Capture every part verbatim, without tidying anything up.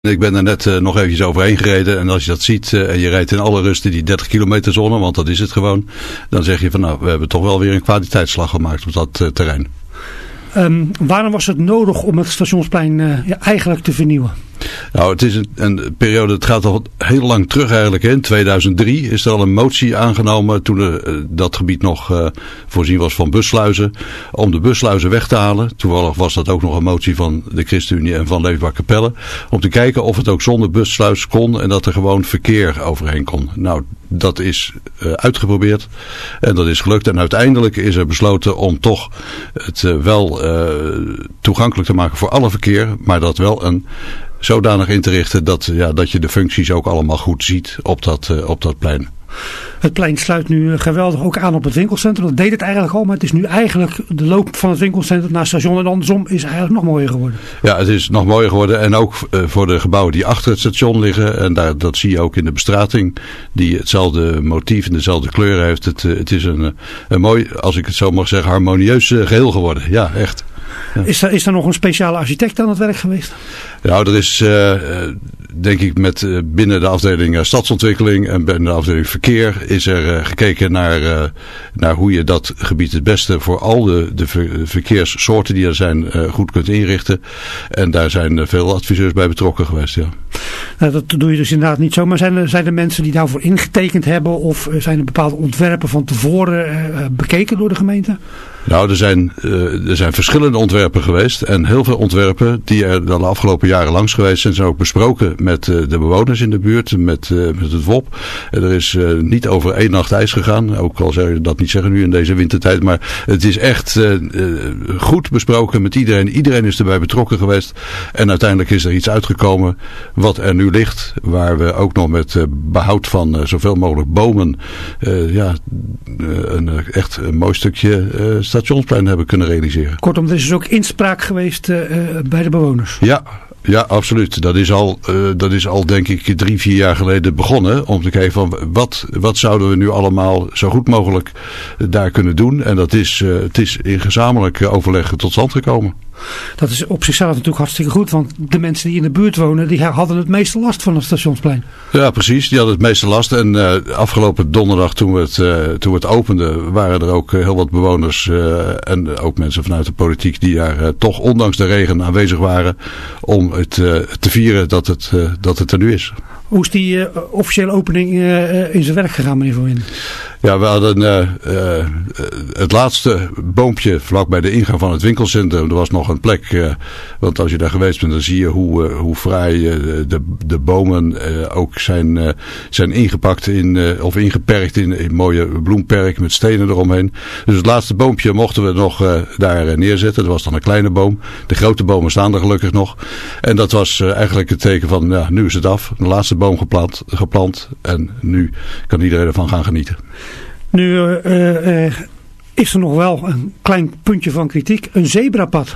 Ik ben er net uh, nog eventjes overheen gereden en als je dat ziet uh, en je rijdt in alle rust in die dertig kilometer zone, want dat is het gewoon, dan zeg je van nou, we hebben toch wel weer een kwaliteitsslag gemaakt op dat uh, terrein. Um, waarom was het nodig om het Stationsplein uh, ja, eigenlijk te vernieuwen? Nou, het is een, een periode, het gaat al heel lang terug eigenlijk. Hè. In tweeduizend drie is er al een motie aangenomen toen er, uh, dat gebied nog uh, voorzien was van bussluizen. Om de bussluizen weg te halen. Toevallig was dat ook nog een motie van de ChristenUnie en van Leefbaar Capelle. Om te kijken of het ook zonder bussluis kon en dat er gewoon verkeer overheen kon. Nou, dat is uh, uitgeprobeerd en dat is gelukt. En uiteindelijk is er besloten om toch het uh, wel uh, toegankelijk te maken voor alle verkeer. Maar dat wel een zodanig in te richten dat, ja, dat je de functies ook allemaal goed ziet op dat, uh, op dat plein. Het plein sluit nu geweldig ook aan op het winkelcentrum. Dat deed het eigenlijk al, maar het is nu eigenlijk de loop van het winkelcentrum naar het station en andersom is eigenlijk nog mooier geworden. Ja, het is nog mooier geworden en ook uh, voor de gebouwen die achter het station liggen. En daar, dat zie je ook in de bestrating die hetzelfde motief en dezelfde kleur heeft. Het, uh, het is een, een mooi, als ik het zo mag zeggen, harmonieus uh, geheel geworden. Ja, echt. Ja. Is er, is er nog een speciale architect aan het werk geweest? Nou, er is uh, denk ik met uh, binnen de afdeling uh, stadsontwikkeling en binnen de afdeling verkeer is er uh, gekeken naar, uh, naar hoe je dat gebied het beste voor al de, de ver, verkeerssoorten die er zijn uh, goed kunt inrichten. En daar zijn uh, veel adviseurs bij betrokken geweest, ja. Nou, dat doe je dus inderdaad niet zo. Maar zijn er, zijn er mensen die daarvoor ingetekend hebben of zijn er bepaalde ontwerpen van tevoren uh, bekeken door de gemeente? Nou, er zijn, uh, er zijn verschillende ontwerpen geweest en heel veel ontwerpen die er de afgelopen jaren langs geweest zijn, zijn ook besproken met uh, de bewoners in de buurt, met, uh, met het W O P. En er is uh, niet over één nacht ijs gegaan, ook al zou je dat niet zeggen nu in deze wintertijd, maar het is echt uh, uh, goed besproken met iedereen. Iedereen is erbij betrokken geweest en uiteindelijk is er iets uitgekomen wat er nu ligt, waar we ook nog met uh, behoud van uh, zoveel mogelijk bomen uh, ja, uh, een, echt een mooi stukje uh, Stationsplein hebben kunnen realiseren. Kortom, er is dus ook inspraak geweest uh, bij de bewoners. Ja, ja, absoluut. Dat is al, uh, dat is al denk ik drie, vier jaar geleden begonnen. Om te kijken van wat, wat zouden we nu allemaal zo goed mogelijk daar kunnen doen. En dat is, uh, het is in gezamenlijk overleg tot stand gekomen. Dat is op zichzelf natuurlijk hartstikke goed, want de mensen die in de buurt wonen, die hadden het meeste last van het Stationsplein. Ja, precies. Die hadden het meeste last. En uh, afgelopen donderdag toen we, het, uh, toen we het openden, waren er ook heel wat bewoners uh, en ook mensen vanuit de politiek die daar uh, toch ondanks de regen aanwezig waren om het uh, te vieren dat het, uh, dat het er nu is. Hoe is die uh, officiële opening uh, in zijn werk gegaan, meneer Van Winden? Ja, we hadden uh, uh, het laatste boompje vlak bij de ingang van het winkelcentrum. Er was nog een plek, uh, want als je daar geweest bent, dan zie je hoe, uh, hoe fraai uh, de, de bomen uh, ook zijn, uh, zijn ingepakt in, uh, of ingeperkt in een mooie bloemperk met stenen eromheen. Dus het laatste boompje mochten we nog uh, daar uh, neerzetten. Dat was dan een kleine boom. De grote bomen staan er gelukkig nog. En dat was uh, eigenlijk het teken van, ja, nu is het af. De laatste boom geplant, geplant en nu kan iedereen ervan gaan genieten. Nu uh, uh, is er nog wel een klein puntje van kritiek. Een zebrapad.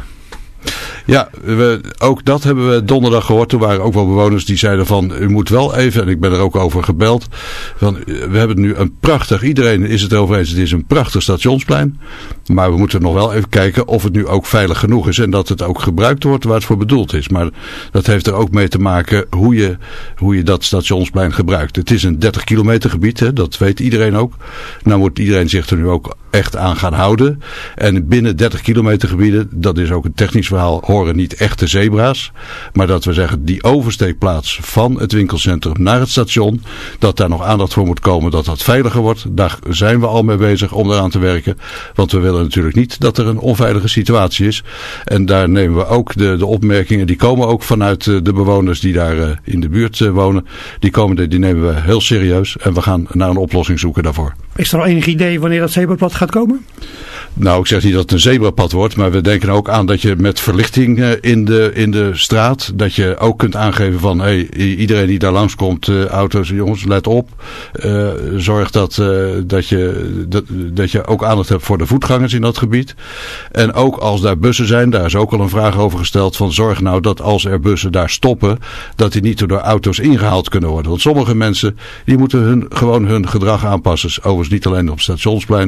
Ja, we, ook dat hebben we donderdag gehoord. Toen waren ook wel bewoners die zeiden van, u moet wel even, en ik ben er ook over gebeld, van, we hebben nu een prachtig, iedereen is het erover eens, het is een prachtig stationsplein, maar we moeten nog wel even kijken of het nu ook veilig genoeg is en dat het ook gebruikt wordt waar het voor bedoeld is. Maar dat heeft er ook mee te maken hoe je, hoe je dat stationsplein gebruikt. Het is een dertig kilometer gebied, hè, dat weet iedereen ook. Nou moet iedereen zich er nu ook echt aan gaan houden. En binnen dertig kilometer gebieden, dat is ook een technisch verhaal, horen niet echte zebra's. Maar dat we zeggen, die oversteekplaats van het winkelcentrum naar het station, dat daar nog aandacht voor moet komen, dat dat veiliger wordt. Daar zijn we al mee bezig om eraan te werken. Want we willen natuurlijk niet dat er een onveilige situatie is. En daar nemen we ook de, de opmerkingen, die komen ook vanuit de bewoners die daar uh, in de buurt uh, wonen. Die, komen, die nemen we heel serieus. En we gaan naar een oplossing zoeken daarvoor. Is er al enig idee wanneer dat zebrapad gaat komen? Nou, ik zeg niet dat het een zebrapad wordt, maar we denken ook aan dat je met verlichting uh, in, de, in de straat, dat je ook kunt aangeven van, hey, iedereen die daar langskomt, uh, auto's, jongens, let op. Uh, zorg dat, uh, dat, je, dat, dat je ook aandacht hebt voor de voetgangers in dat gebied. En ook als daar bussen zijn, daar is ook al een vraag over gesteld van, zorg nou dat als er bussen daar stoppen, dat die niet door auto's ingehaald kunnen worden. Want sommige mensen, die moeten hun, gewoon hun gedrag aanpassen. Overigens niet alleen op het Stationsplein, is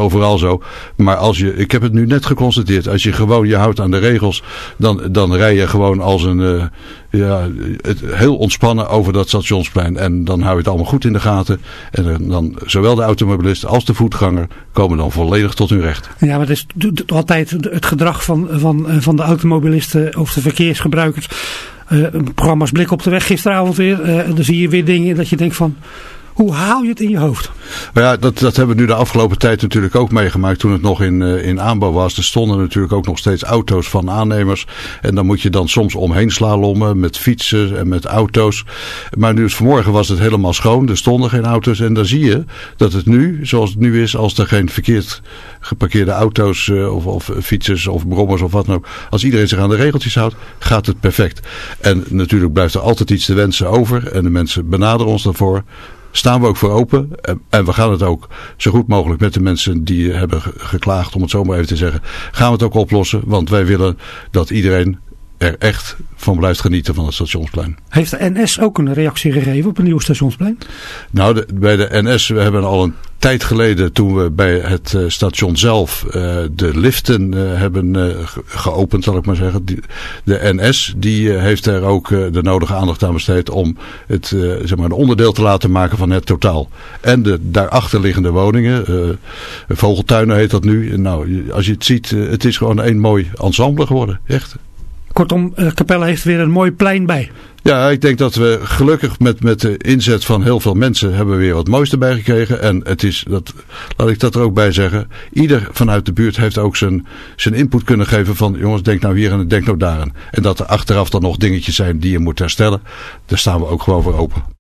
overal zo. Maar als je, ik heb het nu net geconstateerd, als je gewoon je houdt aan de regels, dan, dan rij je gewoon als een, uh, ja, het, heel ontspannen over dat Stationsplein. En dan hou je het allemaal goed in de gaten. En dan, dan zowel de automobilist als de voetganger komen dan volledig tot hun recht. Ja, maar het is altijd het gedrag van, van, van de automobilisten of de verkeersgebruikers. Uh, programma's Blik op de Weg gisteravond weer. Uh, dan zie je weer dingen dat je denkt van, hoe haal je het in je hoofd? Maar ja, dat, dat hebben we nu de afgelopen tijd natuurlijk ook meegemaakt. Toen het nog in, uh, in aanbouw was. Er stonden natuurlijk ook nog steeds auto's van aannemers. En dan moet je dan soms omheen slalommen met fietsen en met auto's. Maar nu vanmorgen was het helemaal schoon. Er stonden geen auto's. En dan zie je dat het nu, zoals het nu is, als er geen verkeerd geparkeerde auto's uh, of, of fietsers of brommers of wat dan ook. Als iedereen zich aan de regeltjes houdt, gaat het perfect. En natuurlijk blijft er altijd iets te wensen over. En de mensen benaderen ons daarvoor. Staan we ook voor open. En we gaan het ook zo goed mogelijk met de mensen die hebben geklaagd, om het zo maar even te zeggen, gaan we het ook oplossen. Want wij willen dat iedereen er echt van blijft genieten van het Stationsplein. Heeft de N S ook een reactie gegeven op een nieuw Stationsplein? Nou, de, bij de N S, we hebben al een tijd geleden, toen we bij het uh, station zelf uh, de liften uh, hebben uh, geopend, zal ik maar zeggen. Die, de N S die uh, heeft er ook uh, de nodige aandacht aan besteed om het uh, zeg maar een onderdeel te laten maken van het totaal. En de daarachter liggende woningen, uh, vogeltuinen heet dat nu. Nou, als je het ziet, uh, het is gewoon een mooi ensemble geworden, echt. Kortom, uh, Capelle heeft weer een mooi plein bij. Ja, ik denk dat we gelukkig met, met de inzet van heel veel mensen hebben we weer wat moois erbij gekregen. En het is, dat, laat ik dat er ook bij zeggen, ieder vanuit de buurt heeft ook zijn, zijn input kunnen geven van, jongens, denk nou hier en denk nou daar aan. En dat er achteraf dan nog dingetjes zijn die je moet herstellen, daar staan we ook gewoon voor open.